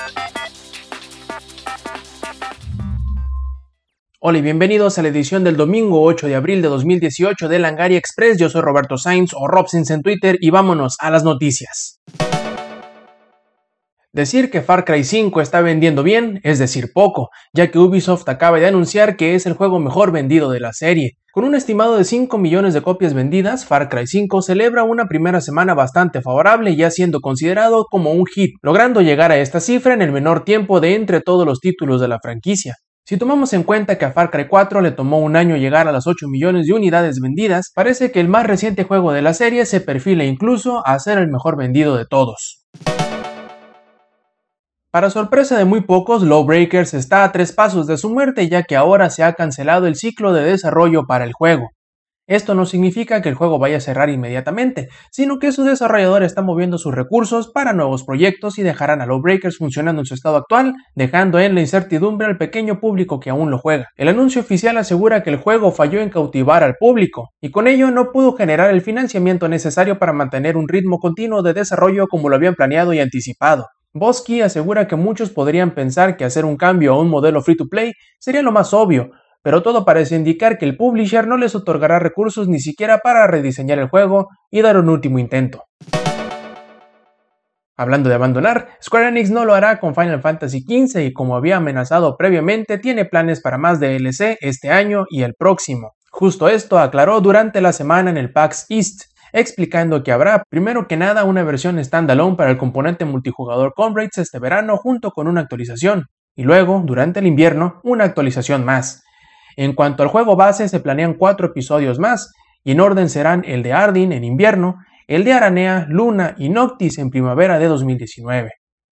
Hola y bienvenidos a la edición del domingo 8 de abril de 2018 de Langaria Express. Yo soy Roberto Sainz o Robsins en Twitter y vámonos a las noticias. Decir que Far Cry 5 está vendiendo bien es decir poco, ya que Ubisoft acaba de anunciar que es el juego mejor vendido de la serie. Con un estimado de 5 millones de copias vendidas, Far Cry 5 celebra una primera semana bastante favorable, ya siendo considerado como un hit, logrando llegar a esta cifra en el menor tiempo de entre todos los títulos de la franquicia. Si tomamos en cuenta que a Far Cry 4 le tomó un año llegar a las 8 millones de unidades vendidas, parece que el más reciente juego de la serie se perfila incluso a ser el mejor vendido de todos. Para sorpresa de muy pocos, Lawbreakers está a 3 pasos de su muerte, ya que ahora se ha cancelado el ciclo de desarrollo para el juego. Esto no significa que el juego vaya a cerrar inmediatamente, sino que su desarrollador está moviendo sus recursos para nuevos proyectos y dejarán a Lawbreakers funcionando en su estado actual, dejando en la incertidumbre al pequeño público que aún lo juega. El anuncio oficial asegura que el juego falló en cautivar al público, y con ello no pudo generar el financiamiento necesario para mantener un ritmo continuo de desarrollo como lo habían planeado y anticipado. Bosky asegura que muchos podrían pensar que hacer un cambio a un modelo free-to-play sería lo más obvio, pero todo parece indicar que el publisher no les otorgará recursos ni siquiera para rediseñar el juego y dar un último intento. Hablando de abandonar, Square Enix no lo hará con Final Fantasy XV y como había amenazado previamente, tiene planes para más DLC este año y el próximo. Justo esto aclaró durante la semana en el PAX East, explicando que habrá, primero que nada, una versión standalone para el componente multijugador Comrades este verano junto con una actualización, y luego, durante el invierno, una actualización más. En cuanto al juego base, se planean 4 episodios más, y en orden serán el de Ardyn en invierno, el de Aranea, Luna y Noctis en primavera de 2019.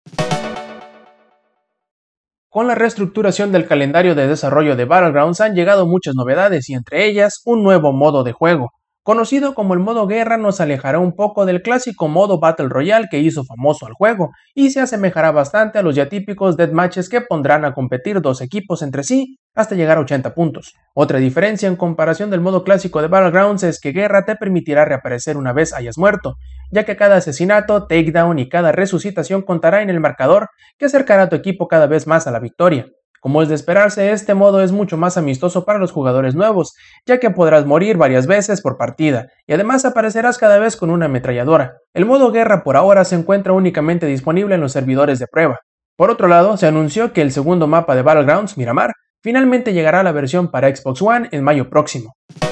Con la reestructuración del calendario de desarrollo de Battlegrounds han llegado muchas novedades y entre ellas un nuevo modo de juego. Conocido como el modo guerra, nos alejará un poco del clásico modo Battle Royale que hizo famoso al juego y se asemejará bastante a los ya típicos deathmatches que pondrán a competir 2 equipos entre sí hasta llegar a 80 puntos. Otra diferencia en comparación del modo clásico de Battlegrounds es que guerra te permitirá reaparecer una vez hayas muerto, ya que cada asesinato, takedown y cada resucitación contará en el marcador que acercará a tu equipo cada vez más a la victoria. Como es de esperarse, este modo es mucho más amistoso para los jugadores nuevos, ya que podrás morir varias veces por partida, y además aparecerás cada vez con una ametralladora. El modo guerra por ahora se encuentra únicamente disponible en los servidores de prueba. Por otro lado, se anunció que el segundo mapa de Battlegrounds, Miramar, finalmente llegará a la versión para Xbox One en mayo próximo.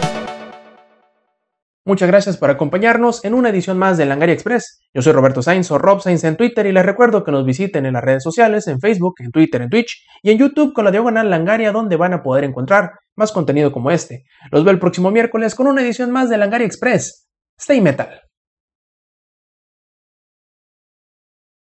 Muchas gracias por acompañarnos en una edición más de Langaria Express. Yo soy Roberto Sainz o Rob Sainz en Twitter y les recuerdo que nos visiten en las redes sociales, en Facebook, en Twitter, en Twitch y en YouTube con la diagonal Langaria donde van a poder encontrar más contenido como este. Los veo el próximo miércoles con una edición más de Langaria Express. Stay Metal.